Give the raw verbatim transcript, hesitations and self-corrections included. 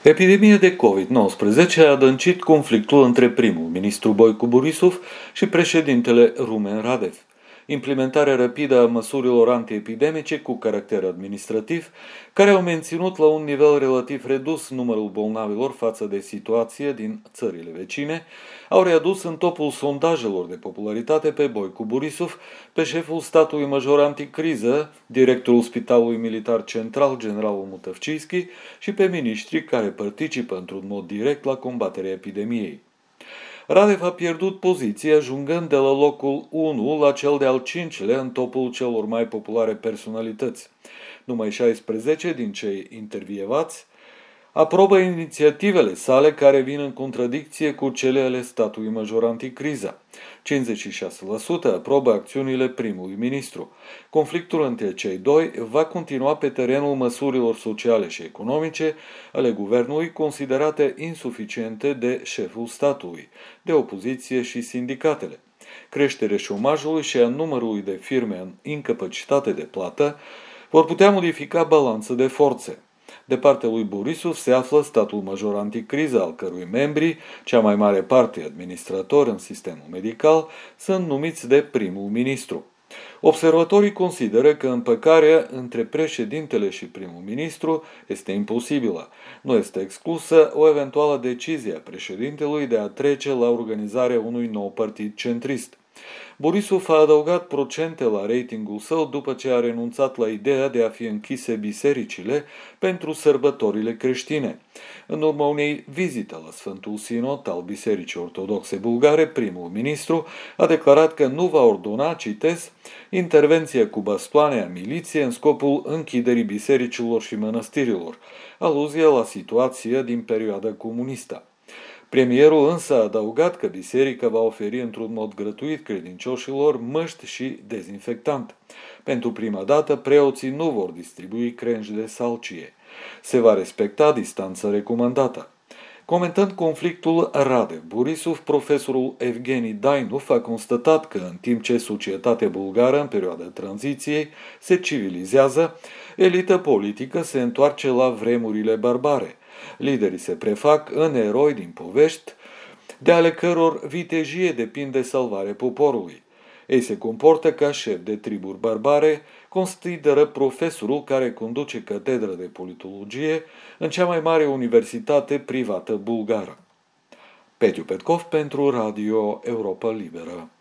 Epidemia de covid nouăsprezece a adâncit conflictul între primul ministru Boicu Borisov și președintele Rumen Radev. Implementarea rapidă a măsurilor antiepidemice cu caracter administrativ, care au menținut la un nivel relativ redus numărul bolnavilor față de situație din țările vecine, au readus în topul sondajelor de popularitate pe Boicu Borisov, pe șeful statului major anticriză, directorul Spitalului Militar Central, generalul Mutăvciski, și pe miniștrii care participă într-un mod direct la combaterea epidemiei. Radev a pierdut poziția, ajungând de la locul unu la cel de-al cincilea în topul celor mai populare personalități. Numai șaisprezece din cei intervievați aprobă inițiativele sale care vin în contradicție cu cele ale statului major anticriză. cincizeci și șase la sută aprobă acțiunile primului ministru. Conflictul între cei doi va continua pe terenul măsurilor sociale și economice ale guvernului considerate insuficiente de șeful statului, de opoziție și sindicatele. Creșterea șomajului și a numărului de firme în incapacitate de plată vor putea modifica balanța de forțe. De partea lui Borisov se află statul major anticriză, al cărui membri, cea mai mare parte administratori în sistemul medical, sunt numiți de primul ministru. Observatorii consideră că împăcarea între președintele și primul ministru este imposibilă. Nu este exclusă o eventuală decizie a președintelui de a trece la organizarea unui nou partid centrist. Borisov a adăugat procente la ratingul său după ce a renunțat la ideea de a fi închise bisericile pentru sărbătorile creștine. În urma unei vizite la Sfântul Sinod al Bisericii Ortodoxe Bulgare, primul ministru a declarat că nu va ordona, citez, intervenția cu bastoane a miliției în scopul închiderii bisericilor și mănăstirilor, aluzie la situația din perioada comunistă. Premierul însă a adăugat că biserica va oferi într-un mod gratuit credincioșilor măști și dezinfectant. Pentru prima dată, preoții nu vor distribui crengi de salcie. Se va respecta distanța recomandată. Comentând conflictul Radev Borisov, profesorul Evgeni Dainov a constatat că în timp ce societatea bulgară în perioada tranziției se civilizează, elita politică se întoarce la vremurile barbare. Liderii se prefac în eroi din povești, de ale căror vitejie depinde salvarea poporului. Ei se comportă ca șef de triburi barbare, consideră profesorul care conduce catedra de politologie în cea mai mare universitate privată bulgară. Petiu Petkov pentru Radio Europa Liberă.